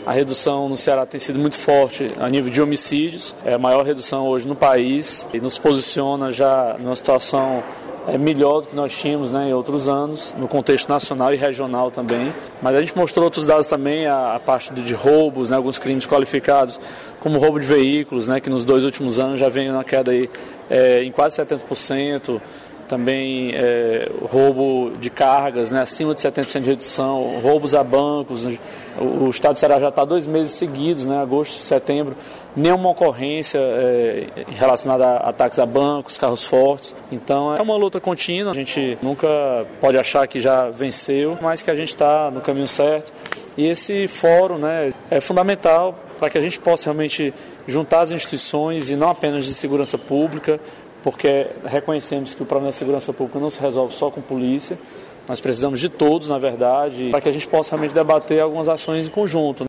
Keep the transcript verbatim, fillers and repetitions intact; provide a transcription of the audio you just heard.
A redução no Ceará tem sido muito forte a nível de homicídios, é a maior redução hoje no país e nos posiciona já numa situação é melhor do que nós tínhamos, né, em outros anos, no contexto nacional e regional também. Mas a gente mostrou outros dados também, a, a parte de, de roubos, né, alguns crimes qualificados, como roubo de veículos, né, que nos dois últimos anos já vem na queda aí, é, em quase setenta por cento. Também é, roubo de cargas, né, acima de setenta por cento de redução, roubos a bancos. O, o estado do Ceará já está dois meses seguidos, né, agosto e setembro, nenhuma ocorrência é, relacionada a ataques a bancos, carros fortes. Então é uma luta contínua, a gente nunca pode achar que já venceu, mas que a gente está no caminho certo. E esse fórum, né, é fundamental para que a gente possa realmente juntar as instituições e não apenas de segurança pública, porque reconhecemos que o problema da segurança pública não se resolve só com polícia, nós precisamos de todos, na verdade, para que a gente possa realmente debater algumas ações em conjunto.